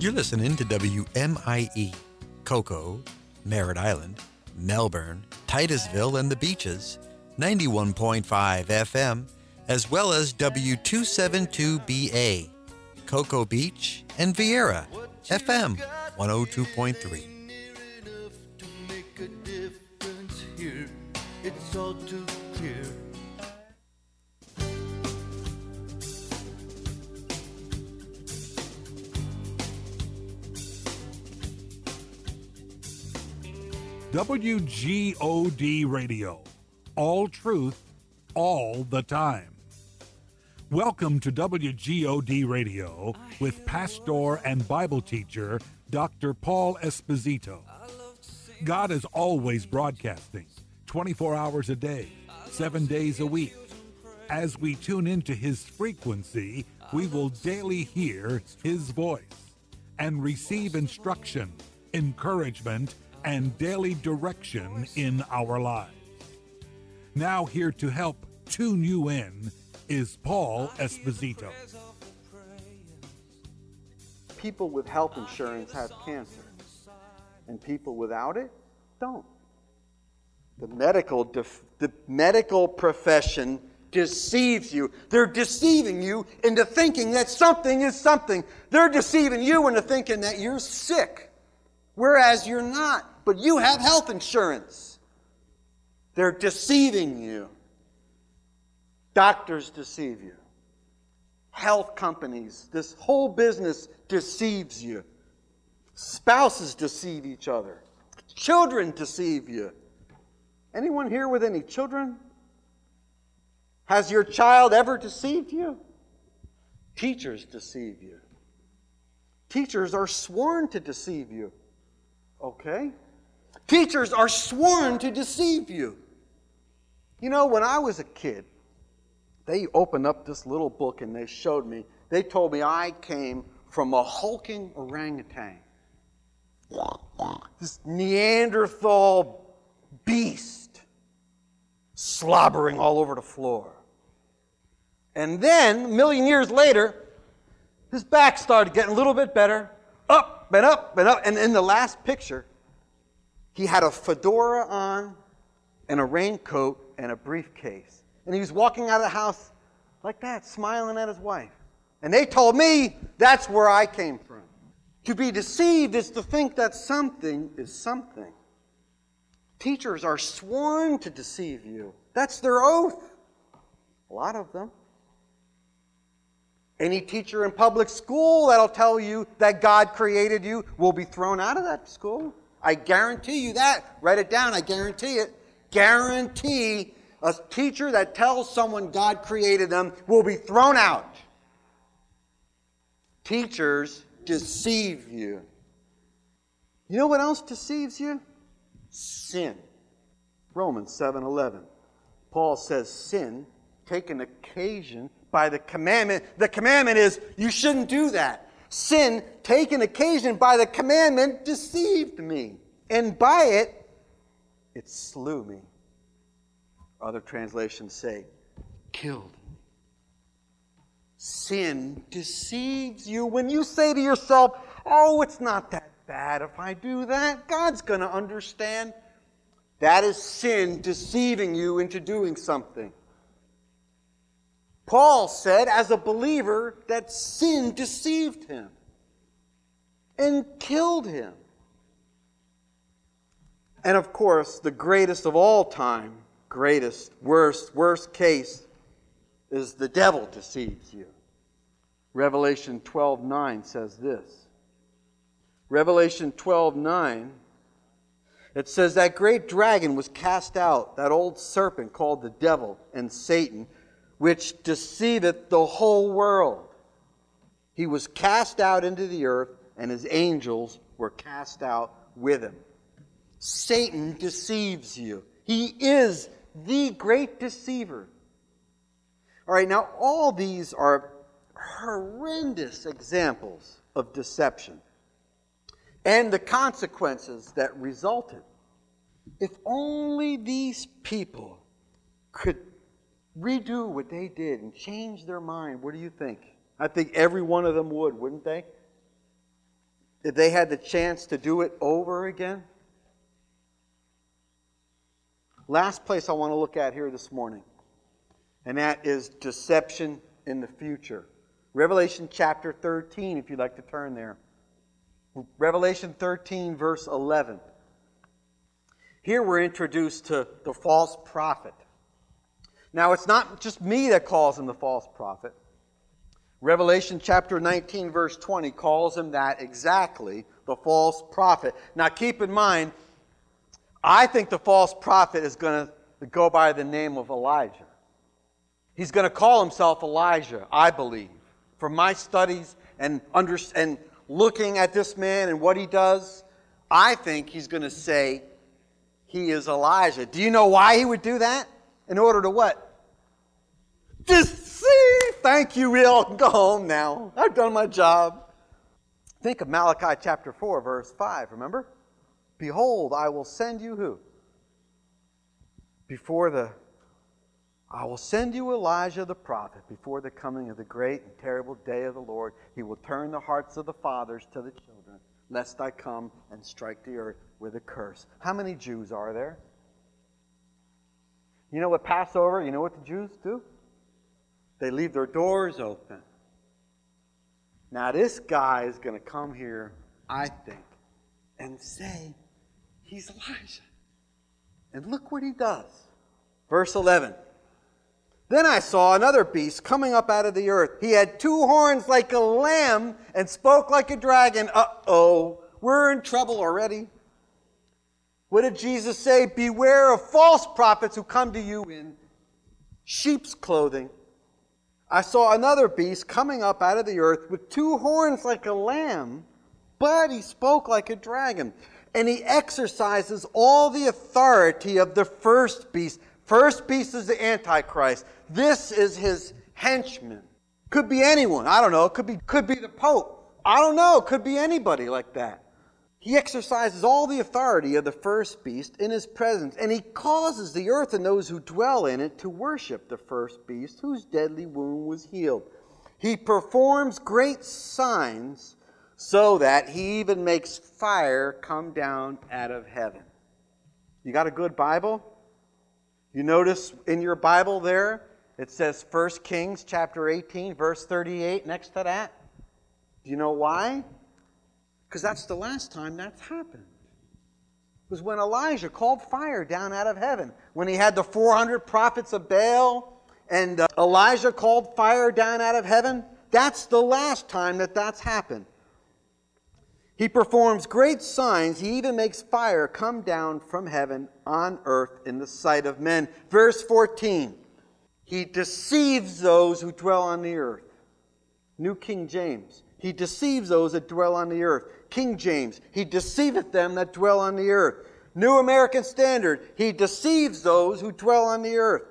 You're listening to WMIE, Cocoa, Merritt Island, Melbourne, Titusville, and the Beaches, 91.5 FM, as well as W272BA, Cocoa Beach, and Vieira, FM 102.3. It's all too clear. WGOD Radio. All truth, all the time. Welcome to WGOD Radio with pastor and Bible teacher Dr. Paul Esposito. God is always broadcasting, 24 hours a day, 7 days a week. As we tune into His frequency, we will daily hear His voice and receive instruction, encouragement, and daily direction in our lives. Now here to help tune you in is Paul Esposito. People with health insurance have cancer, and people without it don't. The medical profession deceives you. They're deceiving you into thinking that something is something. They're deceiving you into thinking that you're sick, whereas you're not. But you have health insurance. They're deceiving you. Doctors deceive you. Health companies, this whole business deceives you. Spouses deceive each other. Children deceive you. Anyone here with any children? Has your child ever deceived you? Teachers deceive you. Teachers are sworn to deceive you. Okay? Teachers are sworn to deceive you. You know, when I was a kid, they opened up this little book and they showed me, they told me I came from a hulking orangutan. This Neanderthal beast slobbering all over the floor. And then, a million years later, his back started getting a little bit better, up and up and up. And in the last picture, he had a fedora on and a raincoat and a briefcase. And he was walking out of the house like that, smiling at his wife. And they told me that's where I came from. To be deceived is to think that something is something. Teachers are sworn to deceive you. That's their oath. A lot of them. Any teacher in public school that'll tell you that God created you will be thrown out of that school. I guarantee you that. Write it down. I guarantee it. Guarantee a teacher that tells someone God created them will be thrown out. Teachers deceive you. You know what else deceives you? Sin. Romans 7:11. Paul says sin, taken occasion by the commandment. The commandment is you shouldn't do that. Sin, taken occasion by the commandment, deceived me. And by it, it slew me. Other translations say, killed me. Sin deceives you. When you say to yourself, oh, it's not that bad if I do that, God's going to understand. That is sin deceiving you into doing something. Paul said, as a believer, that sin deceived him and killed him. And of course, the greatest of all time, worst case, is the devil deceives you. Revelation 12:9 says this. Revelation 12:9, it says that great dragon was cast out, that old serpent called the devil and Satan, which deceiveth the whole world. He was cast out into the earth, and his angels were cast out with him. Satan deceives you. He is the great deceiver. All right, now all these are horrendous examples of deception and the consequences that resulted. If only these people could redo what they did and change their mind, what do you think? I think every one of them would, wouldn't they? if they had the chance to do it over again? Last place I want to look at here this morning, and that is deception in the future. Revelation chapter 13, if you'd like to turn there. Revelation 13, verse 11. Here we're introduced to the false prophet. Now, it's not just me that calls him the false prophet. Revelation chapter 19, verse 20 calls him that exactly, the false prophet. Now, keep in mind, I think the false prophet is going to go by the name of Elijah. He's going to call himself Elijah, I believe. From my studies and looking at this man and what he does, I think he's going to say he is Elijah. Do you know why he would do that? In order to what? Deceive! Thank you, Will. Go home now. I've done my job. Think of Malachi chapter 4, verse 5. Remember? Behold, I will send you who? I will send you Elijah the prophet before the coming of the great and terrible day of the Lord. He will turn the hearts of the fathers to the children, lest I come and strike the earth with a curse. How many Jews are there? You know what Passover, you know what the Jews do? They leave their doors open. Now this guy is going to come here, I think, and say he's Elijah. And look what he does. Verse 11. Then I saw another beast coming up out of the earth. He had two horns like a lamb and spoke like a dragon. Uh-oh, we're in trouble already. What did Jesus say? Beware of false prophets who come to you in sheep's clothing. I saw another beast coming up out of the earth with two horns like a lamb, but he spoke like a dragon. And he exercises all the authority of the first beast. First beast is the Antichrist. This is his henchman. Could be anyone. I don't know. Could be the Pope. I don't know. Could be anybody like that. He exercises all the authority of the first beast in his presence, and he causes the earth and those who dwell in it to worship the first beast, whose deadly wound was healed. He performs great signs, so that he even makes fire come down out of heaven. You got a good Bible? You notice in your Bible there, it says 1 Kings chapter 18, verse 38 next to that. Do you know why? Because that's the last time that's happened. It was when Elijah called fire down out of heaven. When he had the 400 prophets of Baal and Elijah called fire down out of heaven. That's the last time that's happened. He performs great signs. He even makes fire come down from heaven on earth in the sight of men. Verse 14. He deceives those who dwell on the earth. New King James. He deceives those that dwell on the earth. King James. He deceiveth them that dwell on the earth. New American Standard. He deceives those who dwell on the earth.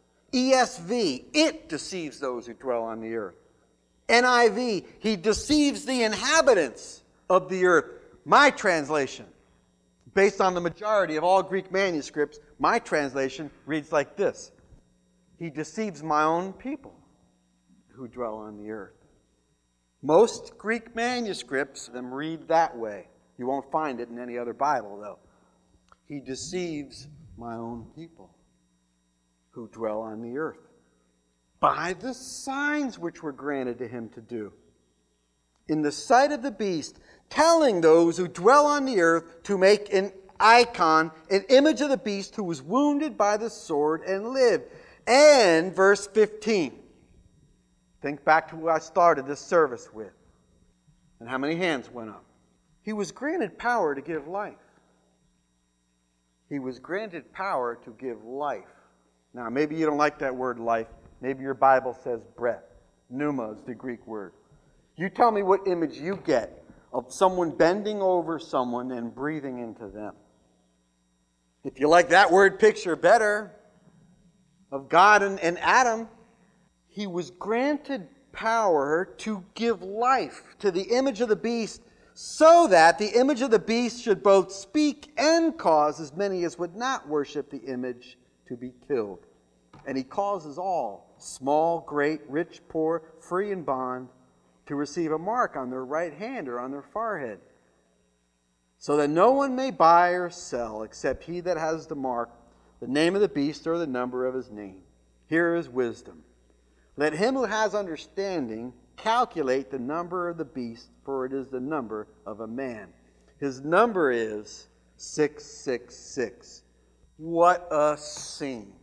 ESV. It deceives those who dwell on the earth. NIV. He deceives the inhabitants of the earth. My translation, based on the majority of all Greek manuscripts, my translation reads like this. He deceives my own people who dwell on the earth. Most Greek manuscripts them read that way. You won't find it in any other Bible, though. He deceives my own people who dwell on the earth by the signs which were granted to him to do in the sight of the beast, telling those who dwell on the earth to make an icon, an image of the beast who was wounded by the sword and lived. And verse 15. Think back to what I started this service with. And how many hands went up? He was granted power to give life. He was granted power to give life. Now, maybe you don't like that word life. Maybe your Bible says breath. Pneuma is the Greek word. You tell me what image you get of someone bending over someone and breathing into them. If you like that word picture better, of God and Adam, he was granted power to give life to the image of the beast, so that the image of the beast should both speak and cause as many as would not worship the image to be killed. And he causes all, small, great, rich, poor, free and bond, to receive a mark on their right hand or on their forehead. so that no one may buy or sell except he that has the mark, the name of the beast, or the number of his name. Here is wisdom. Let him who has understanding calculate the number of the beast, for it is the number of a man. His number is 666. What a scene.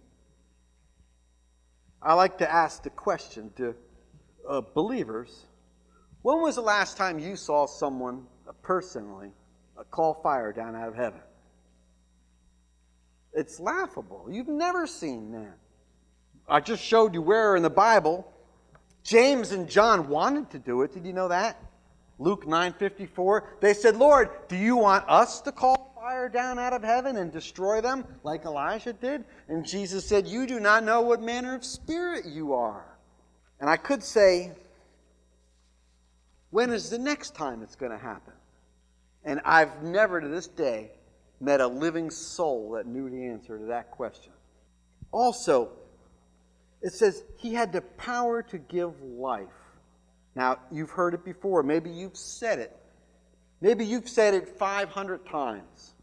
I like to ask the question to believers, when was the last time you saw someone personally call fire down out of heaven? It's laughable. You've never seen that. I just showed you where in the Bible James and John wanted to do it. Did you know that? Luke 9:54. They said, Lord, do you want us to call fire down out of heaven and destroy them like Elijah did? And Jesus said, you do not know what manner of spirit you are. And I could say, when is the next time it's going to happen? And I've never to this day met a living soul that knew the answer to that question. Also, it says he had the power to give life. Now, you've heard it before. Maybe you've said it. Maybe you've said it 500 times.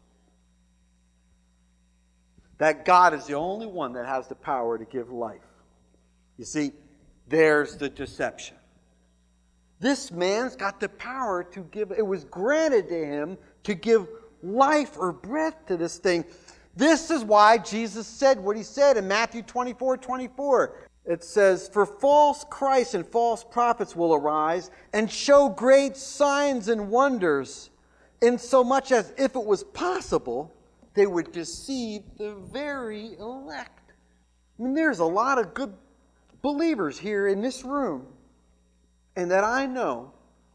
That God is the only one that has the power to give life. You see, there's the deception. This man's got the power to give. It was granted to him to give life or breath to this thing. This is why Jesus said what he said in Matthew 24:24. It says, for false Christs and false prophets will arise and show great signs and wonders, insomuch as if it was possible, they would deceive the very elect. I mean, there's a lot of good believers here in this room, and that I know,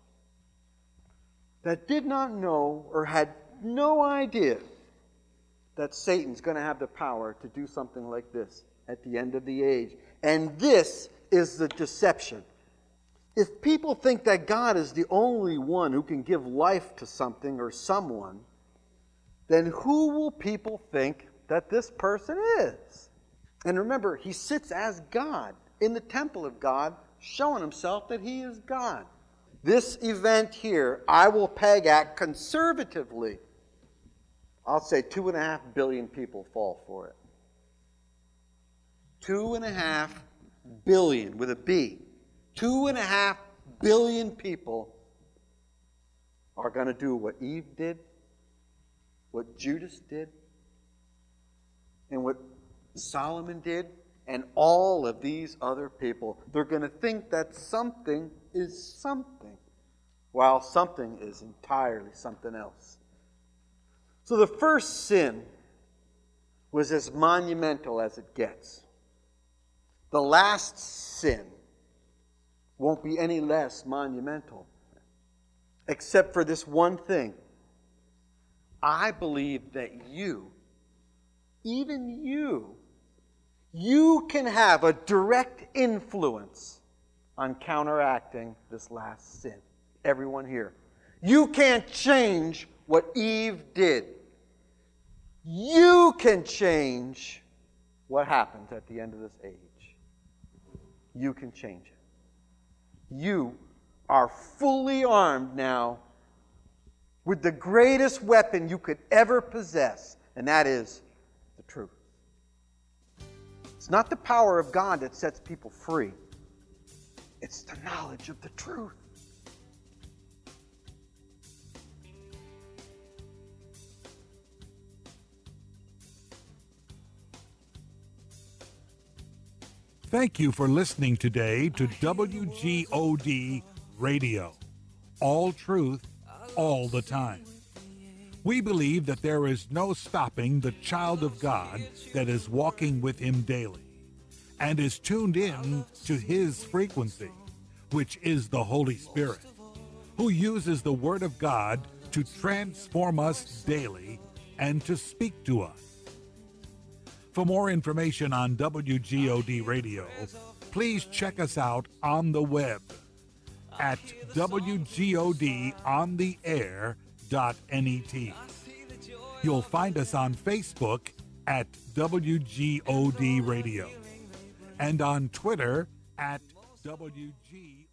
that did not know or had no idea that Satan's going to have the power to do something like this at the end of the age. And this is the deception. If people think that God is the only one who can give life to something or someone, then who will people think that this person is? And remember, he sits as God in the temple of God, showing himself that he is God. This event here, I will peg at conservatively, I'll say 2.5 billion people fall for it. 2.5 billion with a B. 2.5 billion people are going to do what Eve did, what Judas did, and what Solomon did, and all of these other people. They're going to think that something is something, while something is entirely something else. So the first sin was as monumental as it gets. The last sin won't be any less monumental, except for this one thing. I believe that you, even you can have a direct influence on counteracting this last sin. Everyone here. You can't change what Eve did. You can change what happens at the end of this age. You can change it. You are fully armed now with the greatest weapon you could ever possess, and that is the truth. It's not the power of God that sets people free. It's the knowledge of the truth. Thank you for listening today to WGOD Radio. All truth, all the time. We believe that there is no stopping the child of God that is walking with him daily and is tuned in to his frequency, which is the Holy Spirit, who uses the Word of God to transform us daily and to speak to us. For more information on WGOD Radio, please check us out on the web at WGODontheair.net. You'll find us on Facebook at WGOD Radio and on Twitter at WG.